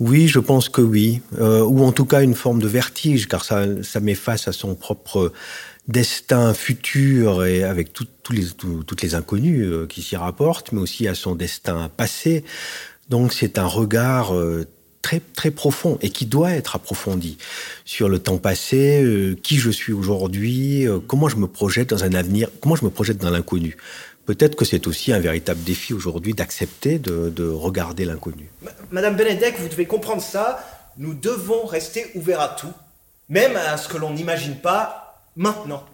Oui, je pense que oui. Ou en tout cas une forme de vertige, car ça met face à son propre destin futur et avec toutes les inconnues qui s'y rapportent, mais aussi à son destin passé. Donc c'est un regard très très profond et qui doit être approfondi sur le temps passé, qui je suis aujourd'hui, comment je me projette dans un avenir, comment je me projette dans l'inconnu. Peut-être que c'est aussi un véritable défi aujourd'hui d'accepter de regarder l'inconnu. Madame Benedek, vous devez comprendre ça. Nous devons rester ouverts à tout, même à ce que l'on n'imagine pas maintenant.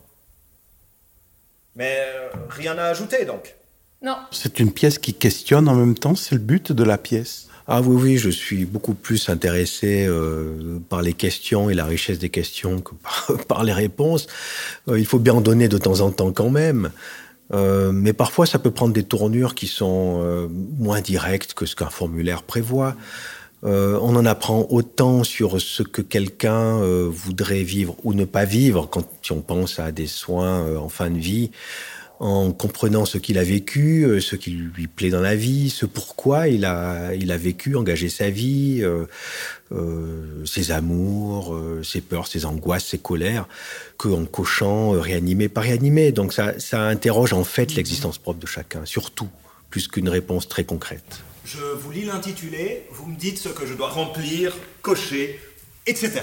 Mais rien à ajouter donc. Non. C'est une pièce qui questionne en même temps, c'est le but de la pièce. Ah oui, oui, je suis beaucoup plus intéressé par les questions et la richesse des questions que par les réponses. Il faut bien en donner de temps en temps quand même. Mais parfois, ça peut prendre des tournures qui sont moins directes que ce qu'un formulaire prévoit. On en apprend autant sur ce que quelqu'un voudrait vivre ou ne pas vivre si on pense à des soins en fin de vie, en comprenant ce qu'il a vécu, ce qui lui plaît dans la vie, ce pourquoi il a vécu, engagé sa vie, ses amours, ses peurs, ses angoisses, ses colères, qu'en cochant réanimé par réanimé. Donc ça interroge en fait l'existence propre de chacun, surtout, plus qu'une réponse très concrète. Je vous lis l'intitulé, vous me dites ce que je dois remplir, cocher, etc.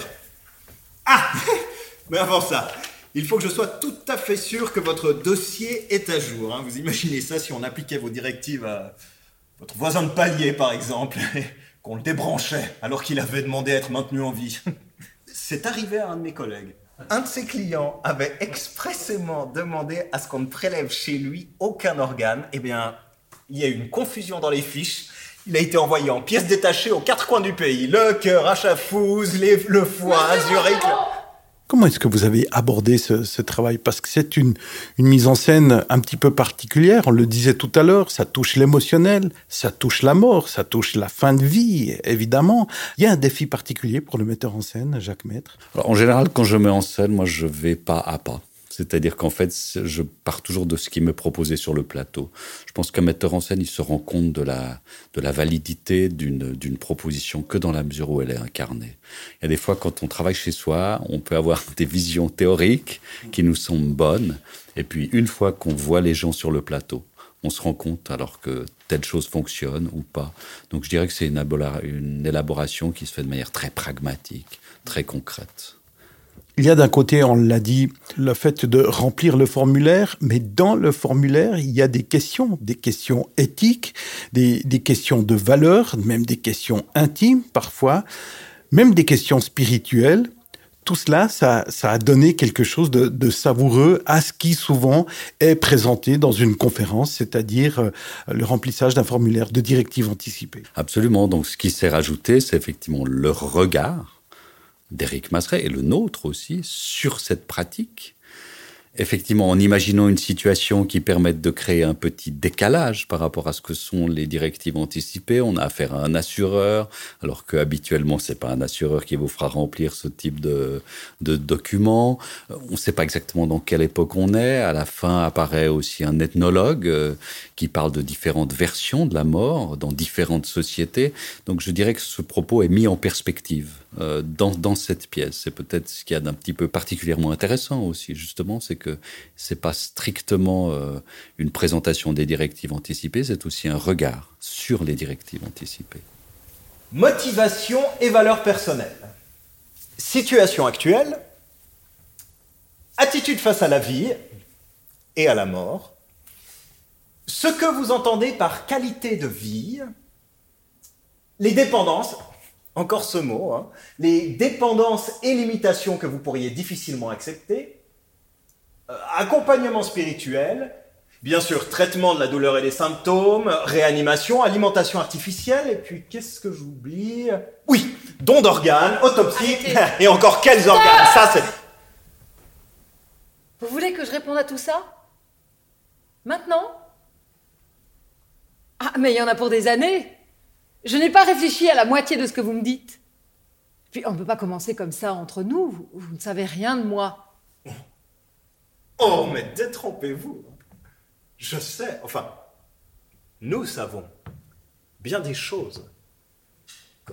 Ah mais avant ça, il faut que je sois tout à fait sûr que votre dossier est à jour. Hein. Vous imaginez ça si on appliquait vos directives à votre voisin de palier, par exemple, et qu'on le débranchait alors qu'il avait demandé à être maintenu en vie. C'est arrivé à un de mes collègues. Un de ses clients avait expressément demandé à ce qu'on ne prélève chez lui aucun organe. Eh bien, il y a eu une confusion dans les fiches. Il a été envoyé en pièces détachées aux quatre coins du pays. Le cœur, Achafouz, le foie, Zurich... Comment est-ce que vous avez abordé ce travail ? Parce que c'est une mise en scène un petit peu particulière, on le disait tout à l'heure, ça touche l'émotionnel, ça touche la mort, ça touche la fin de vie, évidemment. Il y a un défi particulier pour le metteur en scène, Jacques Maître. Alors, en général, quand je mets en scène, moi, je vais pas à pas. C'est-à-dire qu'en fait, je pars toujours de ce qui m'est proposé sur le plateau. Je pense qu'un metteur en scène, il se rend compte de la validité d'une proposition que dans la mesure où elle est incarnée. Il y a des fois, quand on travaille chez soi, on peut avoir des visions théoriques qui nous semblent bonnes. Et puis, une fois qu'on voit les gens sur le plateau, on se rend compte alors que telle chose fonctionne ou pas. Donc, je dirais que c'est une élaboration qui se fait de manière très pragmatique, très concrète. Il y a d'un côté, on l'a dit, le fait de remplir le formulaire, mais dans le formulaire, il y a des questions éthiques, des questions de valeur, même des questions intimes parfois, même des questions spirituelles. Tout cela, ça a donné quelque chose de savoureux à ce qui souvent est présenté dans une conférence, c'est-à-dire le remplissage d'un formulaire de directive anticipée. Absolument. Donc, ce qui s'est rajouté, c'est effectivement le regard d'Éric Maseret et le nôtre aussi sur cette pratique. Effectivement, en imaginant une situation qui permette de créer un petit décalage par rapport à ce que sont les directives anticipées, on a affaire à un assureur, alors qu'habituellement, c'est pas un assureur qui vous fera remplir ce type de documents. On ne sait pas exactement dans quelle époque on est. À la fin apparaît aussi un ethnologue qui parle de différentes versions de la mort dans différentes sociétés. Donc, je dirais que ce propos est mis en perspective dans cette pièce. C'est peut-être ce qu'il y a d'un petit peu particulièrement intéressant aussi, justement, c'est que c'est pas strictement une présentation des directives anticipées, c'est aussi un regard sur les directives anticipées. Motivation et valeurs personnelles. Situation actuelle. Attitude face à la vie et à la mort. Ce que vous entendez par qualité de vie. Les dépendances, encore ce mot, hein, les dépendances et limitations que vous pourriez difficilement accepter. Accompagnement spirituel, bien sûr, traitement de la douleur et des symptômes, réanimation, alimentation artificielle, et puis qu'est-ce que j'oublie ? Oui, don d'organes, autopsie, et encore quels organes ? Ça, c'est... Vous voulez que je réponde à tout ça ? Maintenant ? Ah, mais il y en a pour des années. Je n'ai pas réfléchi à la moitié de ce que vous me dites. Puis on ne peut pas commencer comme ça entre nous, vous ne savez rien de moi. Oh, mais détrompez-vous. Je sais, nous savons bien des choses.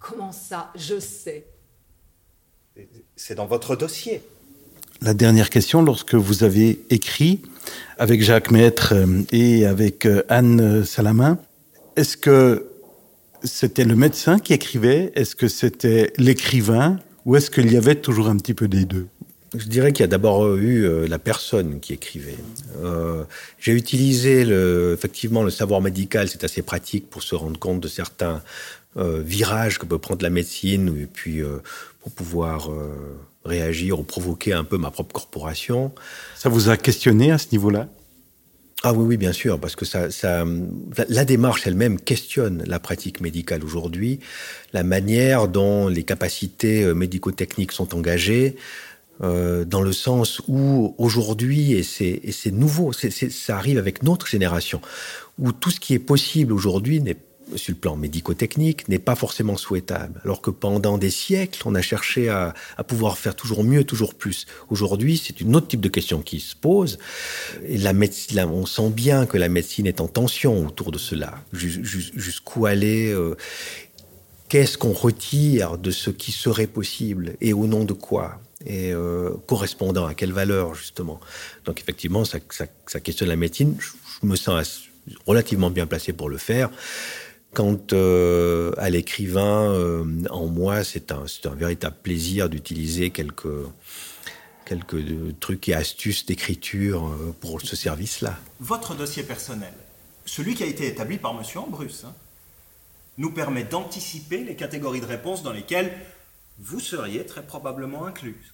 Comment ça, je sais? C'est dans votre dossier. La dernière question, lorsque vous avez écrit avec Jacques Maître et avec Anne Salamin, est-ce que c'était le médecin qui écrivait? Est-ce que c'était l'écrivain? Ou est-ce qu'il y avait toujours un petit peu des deux? Je dirais qu'il y a d'abord eu la personne qui écrivait. J'ai utilisé effectivement le savoir médical, c'est assez pratique pour se rendre compte de certains virages que peut prendre la médecine, et puis pour pouvoir réagir ou provoquer un peu ma propre corporation. Ça vous a questionné à ce niveau-là? Ah oui, bien sûr, parce que la démarche elle-même questionne la pratique médicale aujourd'hui, la manière dont les capacités médico-techniques sont engagées, dans le sens où aujourd'hui, et c'est nouveau, ça arrive avec notre génération, où tout ce qui est possible aujourd'hui sur le plan médico-technique, n'est pas forcément souhaitable. Alors que pendant des siècles, on a cherché à pouvoir faire toujours mieux, toujours plus. Aujourd'hui, c'est une autre type de question qui se pose. Et on sent bien que la médecine est en tension autour de cela. Jusqu'où aller, qu'est-ce qu'on retire de ce qui serait possible et au nom de quoi? Et correspondant à quelle valeur, justement. Donc effectivement, ça questionne la médecine. Je me sens relativement bien placé pour le faire. Quant à l'écrivain, en moi, c'est un véritable plaisir d'utiliser quelques trucs et astuces d'écriture pour ce service-là. Votre dossier personnel, celui qui a été établi par M. Ambrus, nous permet d'anticiper les catégories de réponses dans lesquelles vous seriez très probablement incluse.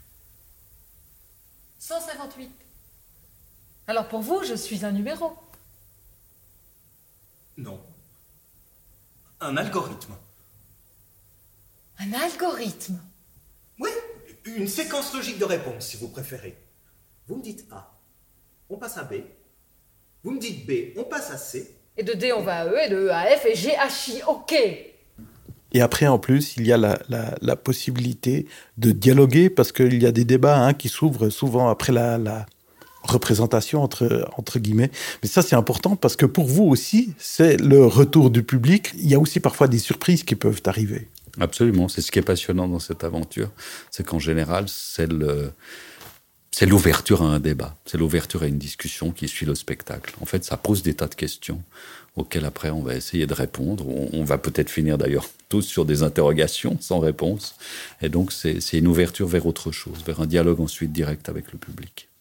158. Alors pour vous, je suis un numéro. Non. Un algorithme. Un algorithme? Oui, une séquence logique de réponses, si vous préférez. Vous me dites A, on passe à B. Vous me dites B, on passe à C. Et de D, on va à E, et de E à F, et G à J. OK. Et après, en plus, il y a la possibilité de dialoguer, parce qu'il y a des débats qui s'ouvrent souvent après la représentation, entre guillemets. Mais ça, c'est important, parce que pour vous aussi, c'est le retour du public. Il y a aussi parfois des surprises qui peuvent arriver. Absolument, c'est ce qui est passionnant dans cette aventure. C'est qu'en général, c'est l'ouverture à un débat, c'est l'ouverture à une discussion qui suit le spectacle. En fait, ça pose des tas de questions auxquelles après on va essayer de répondre. On va peut-être finir d'ailleurs tous sur des interrogations sans réponse. Et donc c'est une ouverture vers autre chose, vers un dialogue ensuite direct avec le public.